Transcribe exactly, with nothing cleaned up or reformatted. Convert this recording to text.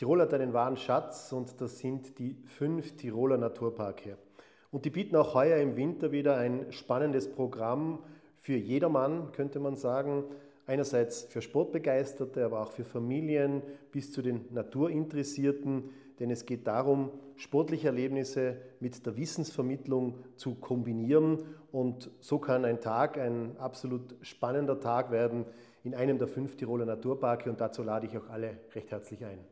Tirol hat einen wahren Schatz und das sind die fünf Tiroler Naturparke. Und die bieten auch heuer im Winter wieder ein spannendes Programm für jedermann, könnte man sagen. Einerseits für Sportbegeisterte, aber auch für Familien bis zu den Naturinteressierten, denn es geht darum, sportliche Erlebnisse mit der Wissensvermittlung zu kombinieren und so kann ein Tag ein absolut spannender Tag werden in einem der fünf Tiroler Naturparke und dazu lade ich auch alle recht herzlich ein.